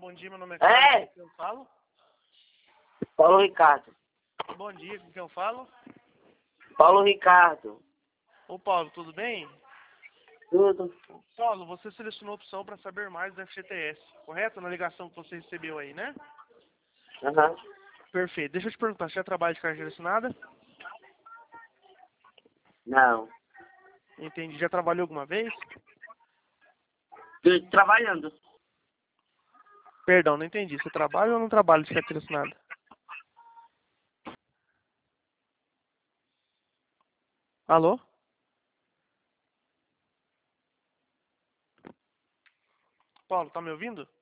bom dia, meu nome é É, Carlos, com quem eu falo? Paulo Ricardo. Bom dia, com quem eu falo? Paulo Ricardo. Ô Paulo, tudo bem? Tudo. Paulo, você selecionou a opção para saber mais do FGTS, correto? Na ligação que você recebeu aí, né? Aham. Perfeito. Deixa eu te perguntar, você já trabalha de carteira assinada? Não. Entendi. Já trabalhou alguma vez? Tô trabalhando. Perdão, não entendi. Você trabalha ou não trabalha de carteira assinada? Alô? Paulo, tá me ouvindo?